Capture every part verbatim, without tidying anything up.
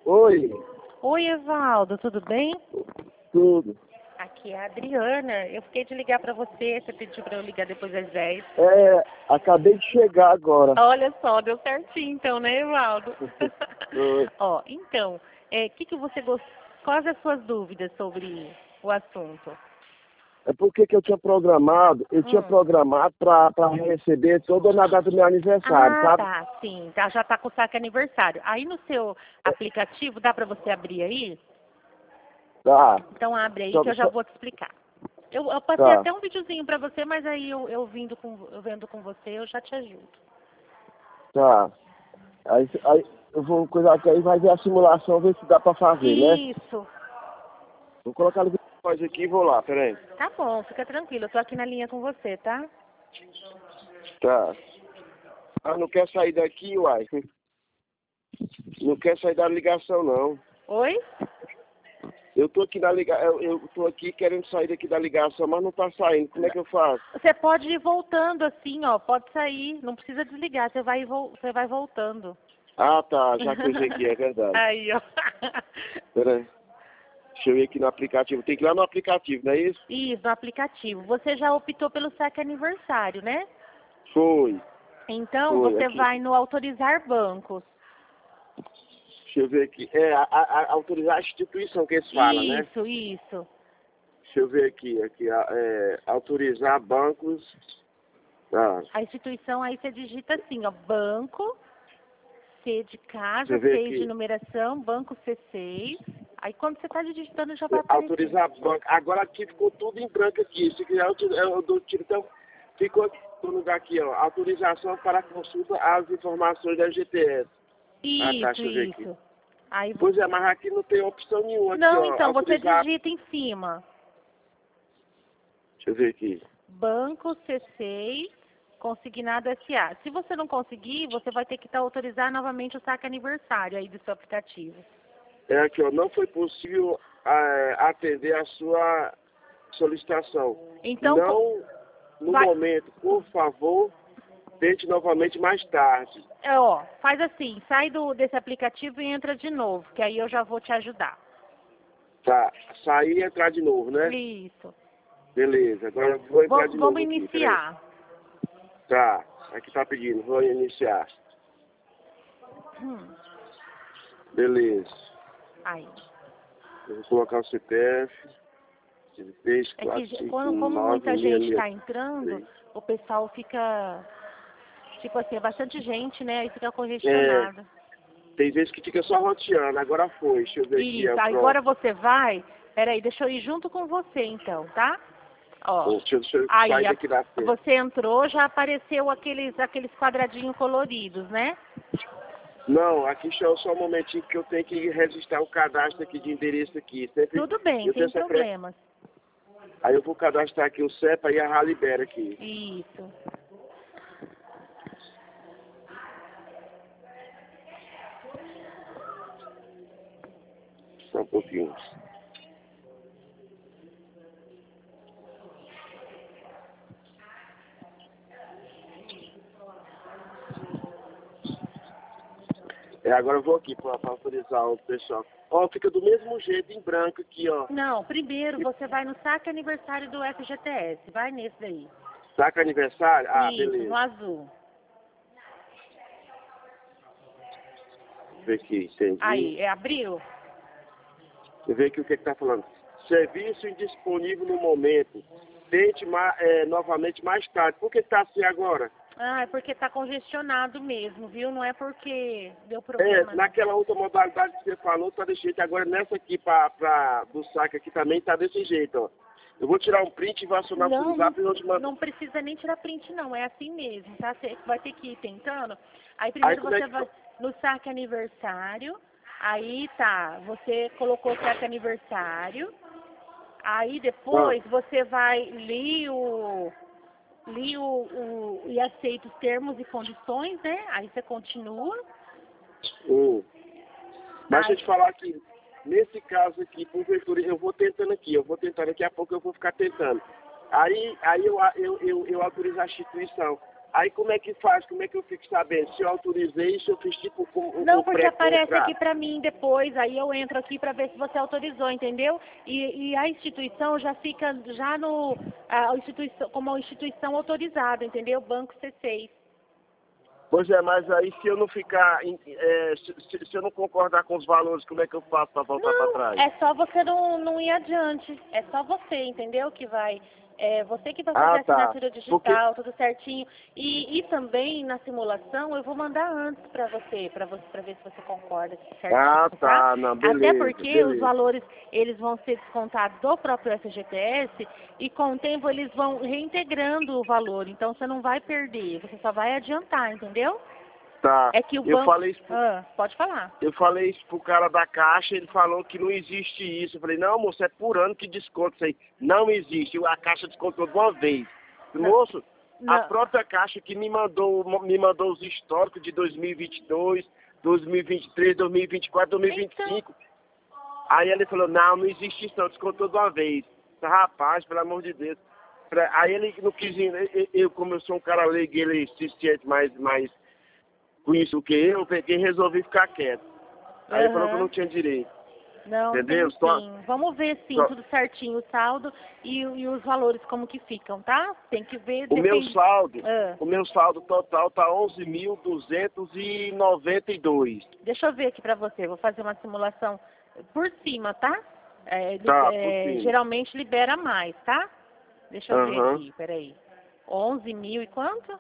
Oi, Oi, Evaldo, tudo bem? tudo. Aqui é a Adriana. Eu fiquei de ligar pra você, você pediu pra eu ligar depois das dez. É, acabei de chegar agora. Olha só, deu certinho então, né, Evaldo? Oi. Ó, então, é, que que você gost... quais as suas dúvidas sobre o assunto? É porque que eu tinha programado, eu tinha Hum. programado pra, pra receber toda na data do meu aniversário, Ah, sabe? tá, sim, tá, já tá com o saque aniversário. Aí no seu aplicativo, dá pra você abrir aí? Tá, Então abre aí só, que eu já só, vou te explicar. Eu, eu passei tá, até um videozinho pra você, mas aí eu, eu, vindo com, eu vendo com você, eu já te ajudo. tá. Aí, aí eu vou cuidar que aí vai ver a simulação, ver se dá pra fazer, né? Isso. Vou colocar no vídeo aqui e vou lá, peraí. Tá bom, fica tranquilo. Eu tô aqui na linha com você, tá? Tá. Ah, não quer sair daqui, uai. Não quer sair da ligação, não. Oi? Eu tô aqui na liga... eu, eu tô aqui querendo sair daqui da ligação, mas não tá saindo. Como é que eu faço? Você pode ir voltando assim, ó. Pode sair. Não precisa desligar. Você vai, vol- você vai voltando. Ah, tá. Já coisei aqui, é verdade. Aí, ó. Peraí. Deixa eu ir aqui no aplicativo. Tem que ir lá no aplicativo, não é isso? Isso, no aplicativo. Você já optou pelo saque aniversário, né? Foi. Então, Foi você aqui. vai no autorizar bancos. Deixa eu ver aqui. É, a, a, a autorizar a instituição que eles falam, né? Isso, isso. Deixa eu ver aqui. aqui a- é, autorizar bancos. Ah, A instituição aí você digita assim, ó. Banco, C de casa, deixa eu ver seis de aqui. numeração, banco C seis. Aí quando você está digitando já vai É, aparecer. autorizar banco. Agora aqui ficou tudo em branco aqui. Se quiser, eu, te- eu dou tiro. Então, ficou aqui no lugar aqui, ó. Autorização para consulta às informações da G T S. Ah, tá. Isso, Deixa eu ver aqui. isso. Aí, vo- Pois é, mas aqui não tem opção nenhuma aqui, não, ó. então você Autorizar. digita em cima. Deixa eu ver aqui. Banco C seis, consignado S A. Se você não conseguir, você vai ter que tá, autorizar novamente o saque aniversário aí do seu aplicativo. É aqui, ó. Não foi possível é, atender a sua solicitação. Então, co- Não no vai, momento, por favor, tente novamente mais tarde. é, ó, faz assim, sai do, desse aplicativo e entra de novo, que aí eu já vou te ajudar. Tá. Sair e entrar de novo, né? Isso. Beleza. Agora eu vou entrar Vam- de novo vamos aqui. Peraí. iniciar. Tá. Aqui tá pedindo. Vou iniciar. Hum, Beleza. aí. Eu vou colocar o C P F. três, É quatro, que cinco, quando, como nove, muita seis, gente seis. está entrando, o pessoal fica, tipo assim, é bastante gente, né? Aí fica congestionado. Tem vezes que fica só roteando. Agora foi. Deixa eu ver aqui. Isso, ó, agora pronto. você vai, peraí, deixa eu ir junto com você então, tá? Ó, Deixa, eu- deixa eu aí sair a- daqui da frente. você entrou, já apareceu aqueles, aqueles quadradinhos coloridos, né? Não, aqui só, só um momentinho que eu tenho que registrar o cadastro aqui de endereço aqui. Sempre, Tudo bem, eu tenho sem essa pre... problemas. Aí eu vou cadastrar aqui o C E P A e a R A libera aqui. Isso. Só um pouquinho. É, agora eu vou aqui para autorizar o pessoal. Ó, fica do mesmo jeito em branco aqui, ó. Não, primeiro você vai no saque aniversário do F G T S, vai nesse daí. Saca aniversário? Ah, Isso, no beleza. azul. Deixa eu ver aqui, entendi. Aí, é abril? Deixa eu ver aqui o que que tá falando. Serviço indisponível no momento. Tente ma- é, novamente mais tarde. Por que tá assim agora? Ah, é porque tá congestionado mesmo, viu? Não é porque deu É, problema. não. naquela outra modalidade que você falou, tá desse jeito. Agora nessa aqui pra, pra, do saque aqui também tá desse jeito, ó. Eu vou tirar um print e vou acionar pro Não, zap e vou não, te mandar. não precisa nem tirar print, não. É assim mesmo, tá? Você vai ter que ir tentando. Aí Aí primeiro como é você que... vai no saque aniversário. Aí tá, você colocou o saque aniversário. Aí depois você vai li o li o, o e aceita os termos e condições, né? Aí você continua. Hum. Mas deixa eu Aí, te falar aqui, nesse caso aqui, porventura, eu vou tentando aqui, eu vou tentando, daqui a pouco eu vou ficar tentando. Aí, aí eu, eu, eu, eu autorizo a instituição. Aí como é que faz? Como é que eu fico sabendo? Se eu autorizei, se eu fiz tipo um, Não, um porque aparece pré-contrato? aqui pra mim depois, aí eu entro aqui pra ver se você autorizou, entendeu? E, e a instituição já fica já no a instituição como uma instituição autorizada, entendeu? Banco C seis. Pois é, mas aí se eu não ficar, em- é, se, se- se eu não concordar com os valores, como é que eu faço para voltar para Não, trás? é só você não, não ir adiante. É só você, entendeu? Que vai. É você que vai fazer Ah, a tá. assinatura Porque, digital, tudo certinho. E, e também na simulação eu vou mandar antes pra você, pra você, para ver se você concorda certinho, ah, tá? tá, não, Até beleza, porque os beleza. valores eles vão ser descontados do próprio F G T S e com o tempo eles vão reintegrando o valor. Então você não vai perder, você só vai adiantar, entendeu? Tá. É que o Eu banco. falei isso pro, Ah, pode falar. eu falei isso pro cara da caixa, ele falou que não existe isso. Eu falei, não, moço, é por ano que desconta isso aí. Não existe, a caixa descontou de uma vez. Não. Moço, a Não. própria caixa que me mandou, me mandou os históricos de dois mil e vinte e dois, dois mil e vinte e três, dois mil e vinte e quatro, dois mil e vinte e cinco. Aí ele falou, não, não existe isso não, descontou de uma vez. Rapaz, pelo amor de Deus. Pra- Aí ele não quis, eu, eu, como eu sou um cara leigo, ele se sente mais, mais com isso do que eu, eu peguei e resolvi ficar quieto. Aí ele falou que eu Aham. não tinha direito. Não, Entendeu? tem Só, sim. Vamos ver sim, só, tudo certinho, o saldo e, e os valores como que ficam, tá? Tem que ver, o meu depende. saldo, Ah, o meu saldo total tá onze mil duzentos e noventa e dois. deixa eu ver aqui pra você, vou fazer uma simulação por cima, tá? É, li- Tá, por é, cima. geralmente libera mais, tá? Deixa eu ver Aham. aqui, peraí. onze mil e quanto?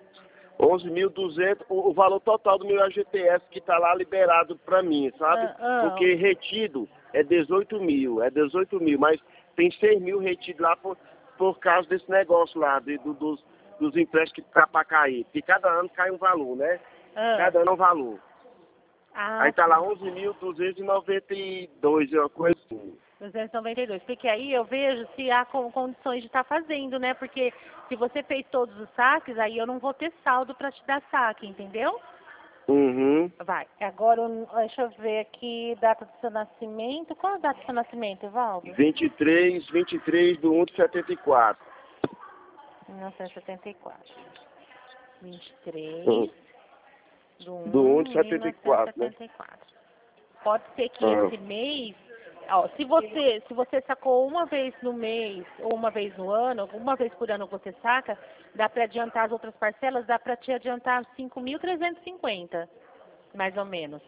onze mil e duzentos, o, o valor total do meu A G T S que tá lá liberado pra mim, sabe? Ah, ah, Porque retido é dezoito mil, é dezoito mil, mas tem seis mil retido lá por, por causa desse negócio lá, de, do- dos, dos empréstimos que tá pra cair. Porque cada ano cai um valor, né? ah. Cada ano é um valor. Ah, Aí tá lá onze mil duzentos e noventa e dois, é uma coisa assim. duzentos e noventa e dois, porque aí eu vejo se há con- condições de estar fazendo, né? Porque se você fez todos os saques, aí eu não vou ter saldo para te dar saque, entendeu? Uhum. Vai. Agora, eu- deixa eu ver aqui, data do seu nascimento. Qual é a data do seu nascimento, Evaldo? vinte e três, vinte e três do um de setenta e quatro. mil novecentos e setenta e quatro. vinte e três Uhum. do um Do um de de setenta e quatro, né? mil novecentos e setenta e quatro. Pode ser que Ah. esse mês, ó, se você, se você sacou uma vez no mês ou uma vez no ano, uma vez por ano você saca, dá para adiantar as outras parcelas, dá para te adiantar cinco mil trezentos e cinquenta, mais ou menos.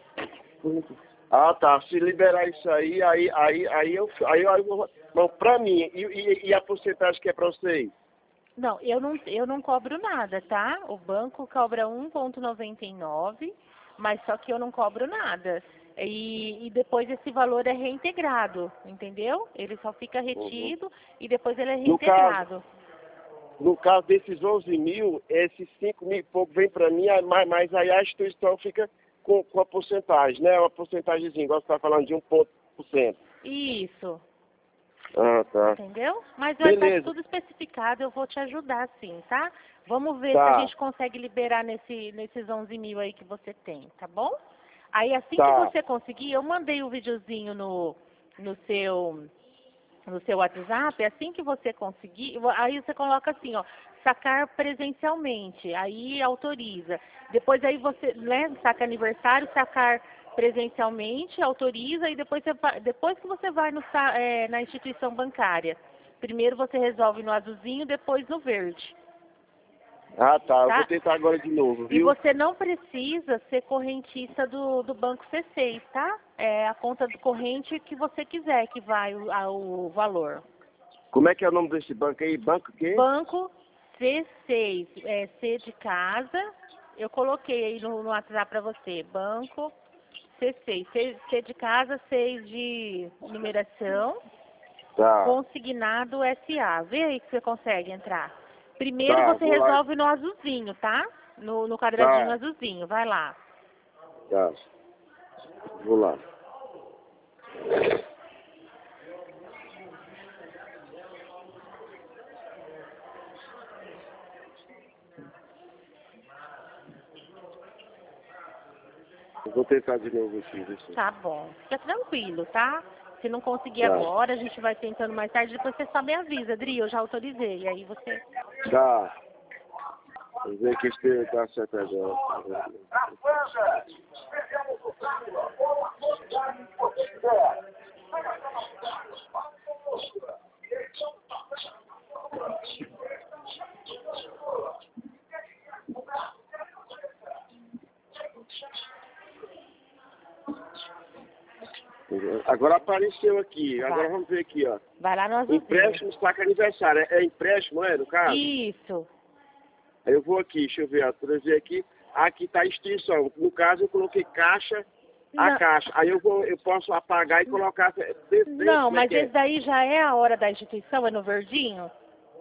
Ah, tá. Se liberar isso aí, aí, aí, aí eu, aí eu, aí eu não, pra mim, e, e, e a porcentagem que é pra vocês? Não, eu não, eu não cobro nada, tá? O banco cobra um vírgula noventa e nove, mas só que eu não cobro nada. E, e depois esse valor é reintegrado, entendeu? Ele só fica retido e depois ele é No caso, reintegrado. no caso desses onze mil, esses cinco mil e pouco vem pra mim, aí- mas, mas aí a instituição fica com, com a porcentagem, né? Uma porcentagemzinha, igual você tá falando de um ponto por cento. Isso, Ah, tá. entendeu? Mas vai estar Beleza. tudo especificado, eu vou te ajudar sim, tá? Vamos ver Tá. se a gente consegue liberar nesse, nesses onze mil aí que você tem, tá bom? Aí assim Tá. que você conseguir, eu mandei o videozinho no, no seu no seu WhatsApp, assim que você conseguir, aí você coloca assim, ó, sacar presencialmente, aí autoriza. Depois aí você, né, saca aniversário, sacar presencialmente, autoriza e depois, você vai, depois que você vai no, sa- é, na instituição bancária. Primeiro você resolve no azulzinho, depois no verde. Ah, tá. Eu Tá? vou tentar agora de novo, E viu? você não precisa ser correntista do, do Banco C seis, tá? É a conta do corrente que você quiser que vai o, a- o valor. Como é que é o nome desse banco aí? Banco o quê? Banco C seis, é C de casa. Eu coloquei aí no, no WhatsApp para você. Banco C seis, C, C de casa, seis de numeração, Tá. consignado S A. Vê aí que você consegue entrar. Primeiro Tá, você vou lá. resolve no azulzinho, tá? No, no quadradinho Tá. azulzinho, vai lá. Tá. Vou lá. Eu vou tentar de novo aqui. Deixa eu- Tá bom. Fica tranquilo, tá? Se não conseguir Tá. agora, a gente vai tentando mais tarde. Depois você só me avisa, Dri, eu já autorizei. Aí você... Tá. Vamos ver que se tá certo agora. Agora apareceu aqui. Agora Vai. vamos ver aqui, ó. Vai lá no azulzinho. Empréstimo, saca aniversário. É, é empréstimo, é, no caso? Isso. Aí eu vou aqui, deixa eu ver, atualizei aqui. Aqui tá a instituição. No caso, eu coloquei caixa, a Não. caixa. Aí eu vou, eu posso apagar e colocar. Desse, Não, como é mas que é? esse daí já é a hora da instituição, é no verdinho?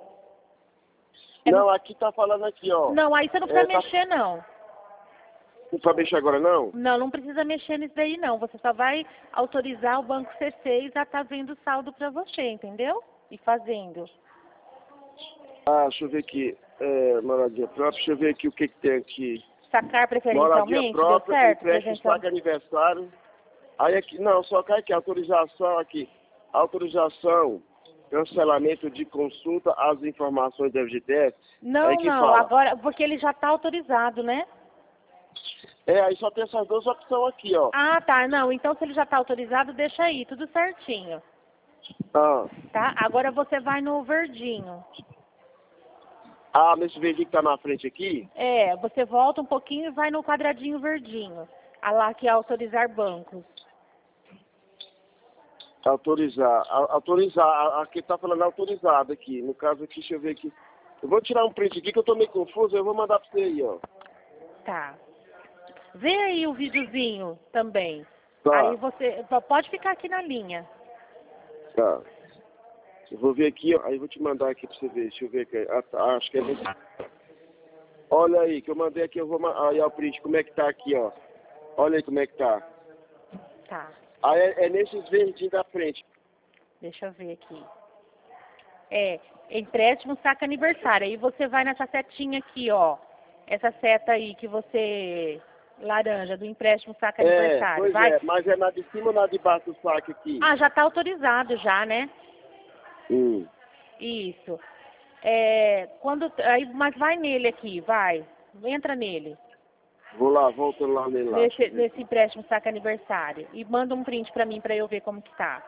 É no- Não, aqui tá falando aqui, ó. Não, aí você não precisa É, tá- mexer, não. Não pode mexer agora, não? Não, não precisa mexer nisso daí, não. Você só vai autorizar o Banco C seis a estar vendo o saldo para você, entendeu? E fazendo. Ah, deixa eu ver aqui. É, moradia própria, deixa eu ver aqui o que, que tem aqui. Sacar Moradia preferencialmente, deu própria, certo? empréstimo, Presencial... saca aniversário. Aí aqui, não, só cai aqui, autorização aqui. Autorização, cancelamento de consulta às informações do F G T S. Não, Aí que não, fala. agora, porque ele já está autorizado, né? É, aí só tem essas duas opções aqui, ó. Ah, tá, não, então se ele já está autorizado, deixa aí, tudo certinho, Ah, tá? Agora você vai no verdinho. ah nesse verdinho que tá na frente aqui? É, você volta um pouquinho e vai no quadradinho verdinho. Ah lá que é autorizar bancos. Autorizar, a- autorizar, a- aqui tá falando autorizado aqui. No caso aqui, deixa eu ver aqui. Eu vou tirar um print aqui que eu tô meio confuso, eu vou mandar pra você aí, ó. Tá. Vê aí o videozinho também. Tá. Aí você pode ficar aqui na linha. Tá. Eu vou ver aqui, ó. Aí eu vou te mandar aqui pra você ver. Deixa eu ver aqui. Ah, tá. Acho que é nesse. Olha aí, que eu mandei aqui, eu vou mandar. Aí, ó, o print, como é que tá aqui, ó. Olha aí como é que tá. Tá. Aí é, é nesses verdinhos da frente. Deixa eu ver aqui. É, empréstimo saca aniversário. Aí você vai nessa setinha aqui, ó. Essa seta aí que você... Laranja, do empréstimo saca É, aniversário. pois Vai. é, mas é na de cima ou na de baixo do saco aqui? Ah, já tá autorizado já, né? Hum. Isso. É, quando... Aí, mas vai nele aqui, vai. Entra nele. Vou lá, voltando lá nele lá. Nesse, nesse empréstimo saca aniversário. E manda um print pra mim, pra eu ver como que tá.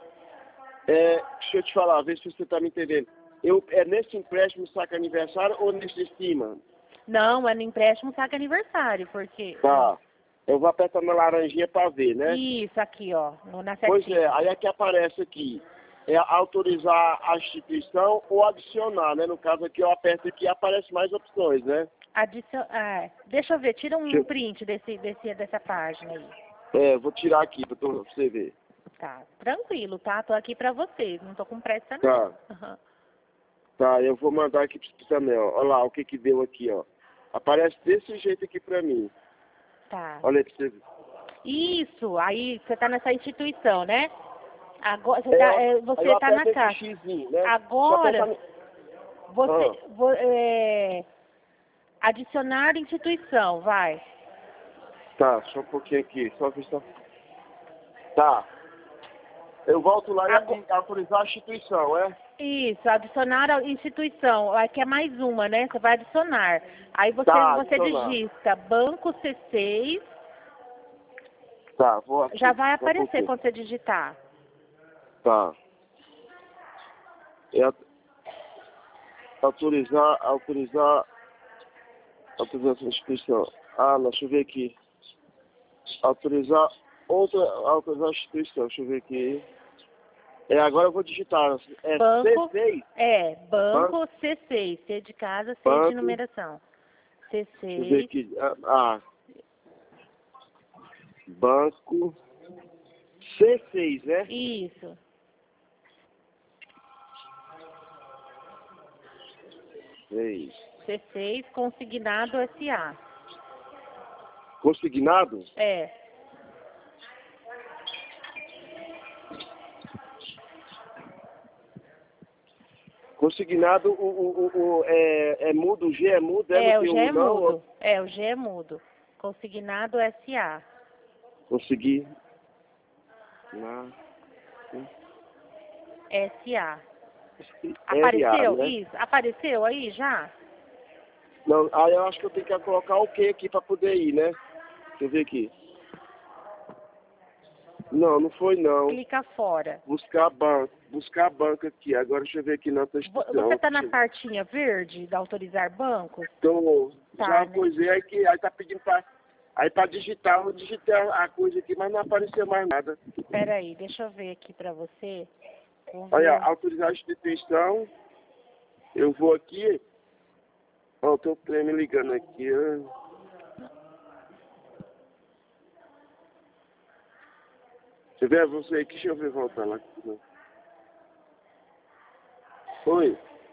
É, deixa eu te falar, ver se você tá me entendendo. Eu, é nesse empréstimo saca aniversário ou nesse de cima? Não, é no empréstimo saca aniversário, porque... Tá. Eu vou apertar na laranjinha pra ver, né? Isso, aqui, ó, no, na Pois setinha. é, aí é que aparece aqui. É autorizar a instituição ou adicionar, né? No caso aqui eu aperto aqui e aparece mais opções, né? Adicion... Ah, deixa eu ver, tira um Deixa eu- print desse, desse, dessa página aí. É, vou tirar aqui pra tu- pra você ver. Tá, tranquilo, tá? Tô aqui pra vocês, não tô com pressa não. Tá. Aham. Tá, eu vou mandar aqui pra você também, ó. Olha lá o que que deu aqui, ó. Aparece desse jeito aqui pra mim. Tá. Olha aí pra você ver. Isso, aí você tá nessa instituição, né? Agora, você É, tá, ó, é, aí você eu tá na aperto esse caixa. xizinho, né? Só Agora, apertar no- você, vo- é, adicionar instituição, vai. Tá, só um pouquinho aqui, só ver se... Tá. Eu volto lá Ago- e autorizar a instituição, é? Isso, adicionar a instituição. Aqui é mais uma, né? Você vai adicionar. Aí você, Tá, você adicionar. digita Banco C seis, Tá, vou aqui. já vai só um aparecer pouquinho. quando você digitar. Tá. É, autorizar, autorizar, autorizar essa instituição. Ah, não, deixa eu ver aqui. Autorizar outra, autorizar a instituição, deixa eu ver aqui. É, agora eu vou digitar. É Banco, C seis. é, Banco C seis, C de casa, C Banco. de numeração. C Deixa eu ver seis, aqui. Ah, ah. Banco C seis, né? isso. seis. C seis, consignado S A. Consignado? É, Consignado, o, o, o, o- é, é mudo, o G é mudo, é, é, não o tem G é um não, mudo. É, o G é mudo. Consignado S A. Consegui. Na... S A. R A, Apareceu? né? Isso. Apareceu aí já? Não, aí eu acho que eu tenho que colocar o que aqui pra poder ir, né? Deixa eu ver aqui. Não, não foi não. Clica fora. Buscar banco. Buscar banco aqui. Agora deixa eu ver aqui na outra Vo- instituição. Você tá na partinha verde da autorizar bancos? Então, Tá, já né? coisei aí que aí tá pedindo pra. Aí pra digitar, eu digitei a a coisa aqui, mas não apareceu mais nada. Pera aí, deixa eu ver aqui pra você. Vou Olha, ver. autorizar a instituição. Eu vou aqui. Ó, o teu trem me ligando aqui. ó. Você vê você aqui, deixa eu ver voltar lá. Oi.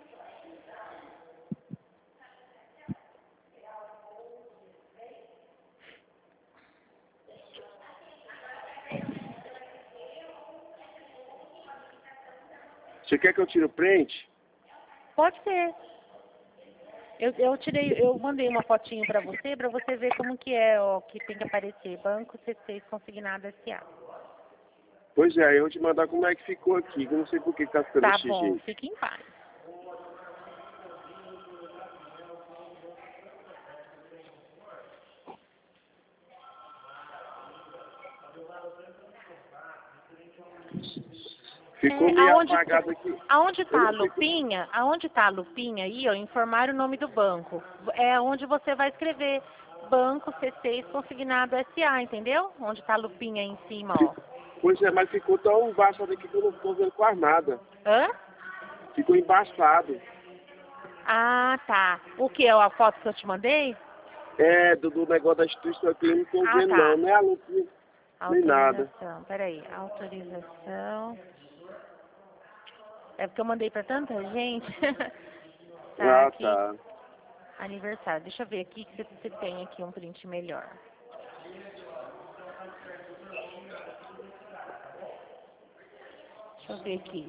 Você quer que eu tire o print? Pode ser. Eu, eu tirei, eu mandei uma fotinho pra você, pra você ver como que é, ó, que tem que aparecer. Banco C seis Consignado S A. Pois é, eu vou te mandar como é que ficou aqui. Eu não sei por que tá ficando Tá desse bom, jeito. fique em paz. Ficou É, meio aonde, apagado aqui. aonde tá Eu a não sei como- lupinha, aonde tá a lupinha aí, ó, informar o nome do banco. É onde você vai escrever Banco C seis Consignado S A, entendeu? Onde tá a lupinha aí em cima, ó. Pois é, mas ficou tão embaçado aqui que eu não tô vendo quase nada. Hã? Ficou embaçado. Ah, tá. O que? A foto que eu te mandei? É, do, do negócio da instituição aqui, eu não tô Ah, vendo tá. não, nem a lupinha, nem nada. Autorização. Peraí. Autorização. É porque eu mandei pra tanta gente. Tá Ah, aqui. tá. Aniversário. Deixa eu ver aqui se você tem aqui um print melhor. Deixa eu ver aqui.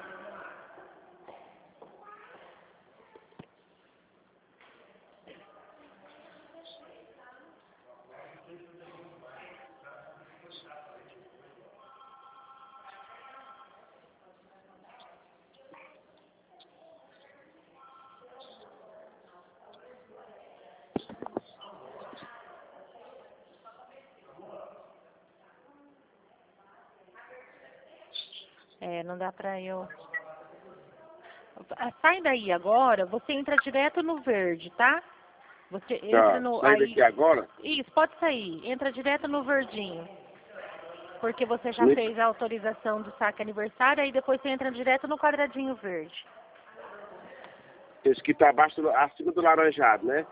É, não dá pra eu... Ah, sai daí agora, você entra direto no verde, tá? Você entra Tá, no... sai Aí... daqui agora? Isso, pode sair. Entra direto no verdinho. Porque você já Me- fez a autorização do saque aniversário, aí depois você entra direto no quadradinho verde. Esse que tá abaixo, do, acima do laranjado, né?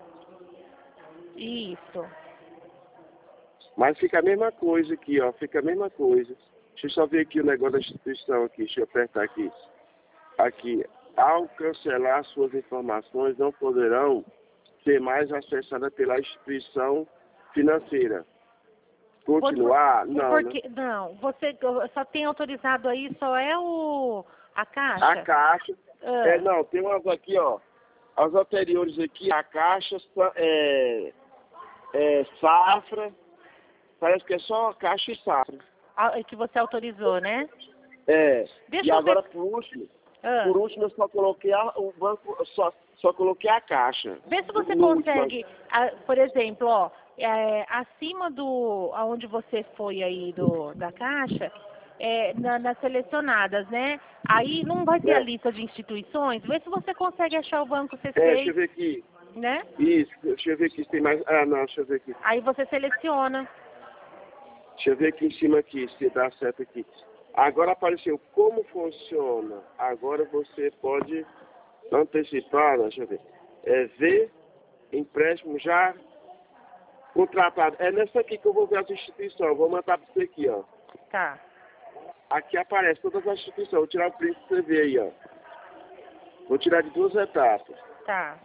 Isso. Mas fica a mesma coisa aqui, ó, fica a mesma coisa. Deixa eu só ver aqui o negócio da instituição aqui, deixa eu apertar aqui. Aqui, ao cancelar suas informações, não poderão ser mais acessadas pela instituição financeira. Continuar? Não, né? Porque, não, você só tem autorizado aí, só é o... a caixa? A caixa, Ah, é, não, tem umas aqui, ó, as anteriores aqui, a caixa é, é safra, parece que é só a caixa e safra. a- que você autorizou, né? É, Deixa e eu agora ver... por último, Ah, por último eu só coloquei a, o banco, só, só coloquei a caixa. vê se você No último. consegue, ah, por exemplo, ó, é, acima do... aonde você foi aí do, da caixa, é, na- nas selecionadas, né? Aí não vai ter a É, lista de instituições, vê se você consegue achar o banco é, deixa eu C seis, ver aqui. né? Isso, deixa eu ver aqui se tem mais. Ah, não, deixa eu ver aqui. Aí você seleciona. Deixa eu ver aqui em cima aqui, se dá certo aqui. Agora apareceu como funciona. Agora você pode antecipar, deixa eu ver. É ver empréstimo já contratado. É nessa aqui que eu vou ver as instituições. Vou mandar para você aqui, ó. Tá, Aqui aparece todas as instituições. Vou tirar o print para você ver aí, ó. Vou tirar de duas etapas. tá.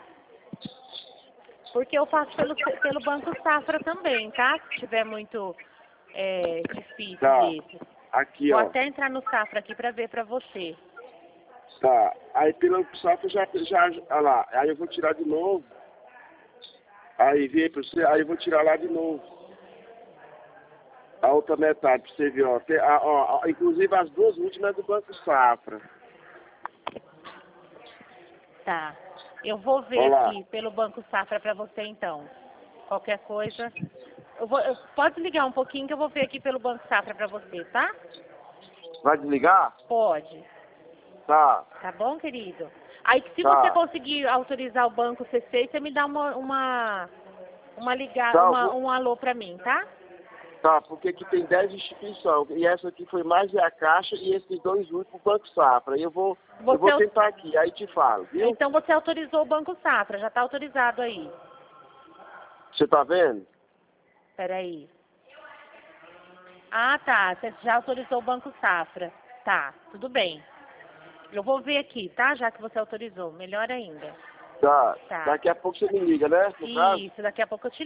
Porque eu faço pelo, pelo Banco Safra também, tá? Se tiver muito é, difícil Tá. desse. Aqui, Vou ó. até entrar no Safra aqui pra ver pra você. Tá. Aí pelo safra já, já, olha lá. Aí eu vou tirar de novo. Aí vem para você, aí eu vou tirar lá de novo. A outra metade, pra você ver, ó. Tem, a, ó, ó, inclusive as duas últimas é do Banco Safra. Tá. Eu vou ver Olá. aqui pelo Banco Safra para você então. Qualquer coisa. Eu vou, eu, pode ligar um pouquinho que eu vou ver aqui pelo Banco Safra para você, tá? Vai desligar? Pode. Tá. Tá bom, querido? Aí se Tá. você conseguir autorizar o Banco C C, você me dá uma, uma, uma ligada, Tá, uma, vou- um alô para mim, tá? Tá, porque aqui tem dez instituições. E essa aqui foi mais a Caixa e esses dois últimos Banco Safra. Eu vou, eu Você vou au- tentar aqui, aí te falo, viu? Então você autorizou o Banco Safra, já tá autorizado aí. Você tá vendo? Peraí. Ah, tá. Você já autorizou o Banco Safra. Tá, tudo bem. Eu vou ver aqui, tá? Já que você autorizou. Melhor ainda. Tá. Tá. Daqui a pouco você me liga, né? No caso? Isso, daqui a pouco eu te